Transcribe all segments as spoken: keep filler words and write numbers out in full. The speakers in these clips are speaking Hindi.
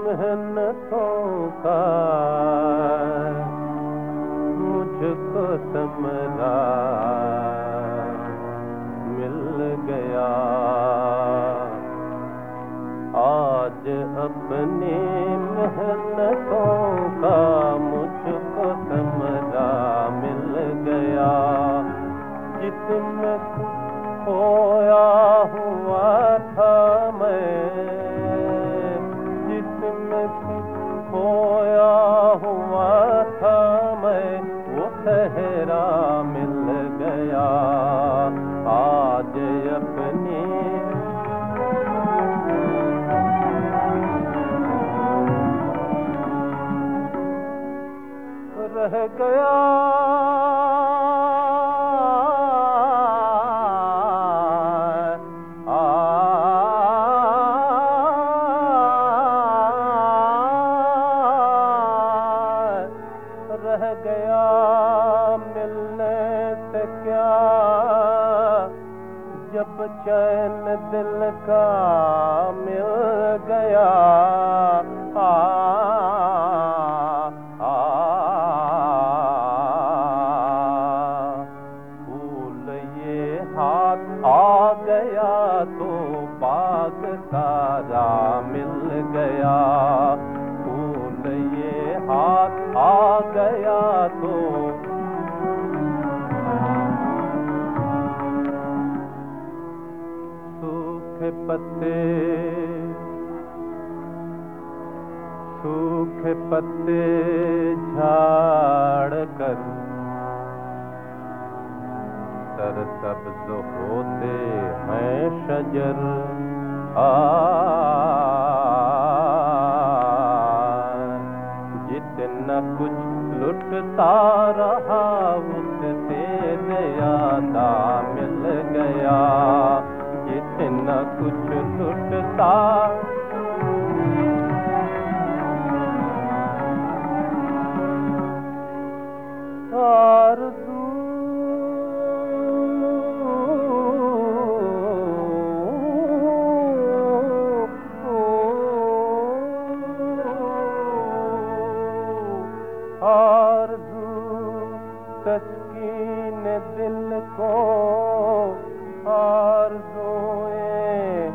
मेहनतों का मुझको समरा मिल गया। आज अपनी मेहनतों का मुझको समरा मिल गया। जिसमें खोया हुआ था मैं, जिसमें खोया हुआ था मैं, वो ठहरा मिल गया। आज अपनी रह गया। रह गया मिलने से क्या, जब चैन दिल का मिल गया। आ, आ, फूल ये हाथ आ गया तो बाग सारा मिल गया। फूल ये हाथ आ गया तो सूखे पत्ते सूखे पत्ते झाड़ कर सरसब्ज होते हैं शजर। आ जितना कुछ लुटता रहा उससे ज्यादा मिल गया। जितना कुछ लुटता आरज़ू आरज़ू तस्कीन दिल को, आरज़ूएं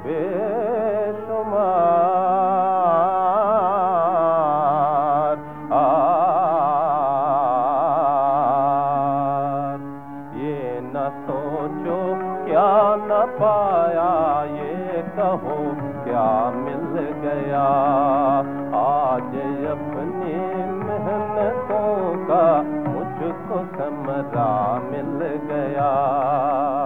बेशुमार। ये न सोचो क्या न पाया, ये कहो क्या मिल गया। आज अपनी मेहनतों का मुझको समरा मिल गया।